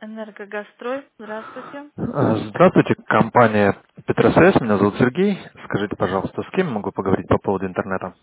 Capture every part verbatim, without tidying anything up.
Энергогазстрой, здравствуйте. А, Здравствуйте, компания Петросвязь, меня зовут Сергей. Скажите, пожалуйста, с кем могу поговорить по поводу интернета?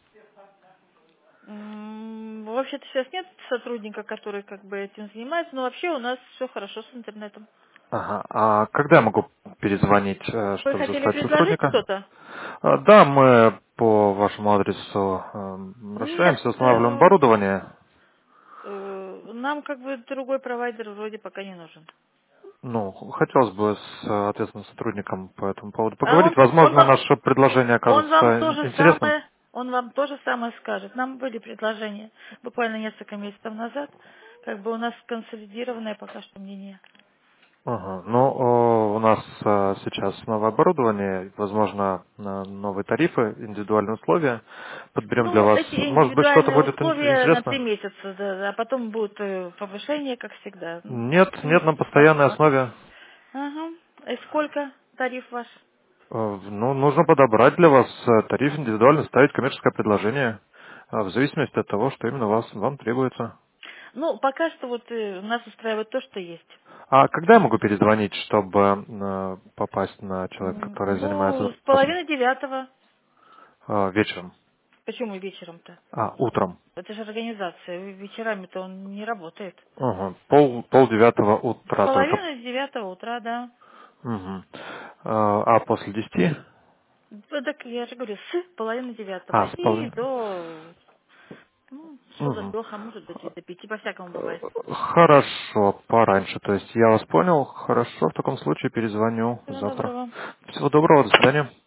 М, Вообще-то сейчас нет сотрудника, который как бы этим занимается, но вообще у нас все хорошо с интернетом. Ага, а когда я могу перезвонить, э, Вы чтобы хотели застать предложить сотрудника? что-то? А, Да, мы по вашему адресу эм, Нет, расширяемся, устанавливаем э, оборудование. э, нам как бы другой провайдер вроде пока не нужен. Ну, хотелось бы с э, ответственным сотрудником по этому поводу А поговорить. он, он Возможно, вам, наше предложение он вам окажется то же интересным. самое, он вам то же самое скажет. Нам были предложения буквально несколько месяцев назад, как бы у нас консолидированное пока что мнение. Ага. Ну, о, у нас э, сейчас новое оборудование, возможно, на новые тарифы, индивидуальные условия. Подберем для Ну, вас. эти Может быть, что-то индивидуальные будет ин- условия на три интересно? месяца, да, да, а потом будет э, повышение, как всегда. Ну, Нет, три нет, на месяца постоянной посмотрим. основе. Ага. И сколько тариф ваш? Э, Ну, нужно подобрать для вас э, тариф индивидуально, ставить коммерческое предложение, э, в зависимости от того, что именно вас, вам требуется. Ну, пока что вот э, нас устраивает то, что есть. А когда я могу перезвонить, чтобы э, попасть на человека, М, который занимается Ну, этим с вопросом? половины девятого. Э, Вечером. Почему вечером-то? А, утром. Это же организация. Вечерами-то он не работает. Ага. Пол, пол девятого С утра только. половины девятого утра, да. Мгм. А а после десяти? Ну, так я же говорю, с половины девятого А, с и половиной. до, ну, что до Мгм. трех, а может до, до пяти, по-всякому бывает. Хорошо, пораньше. То есть я вас понял. Хорошо, в таком случае перезвоню Всего завтра. доброго. Всего доброго, до свидания.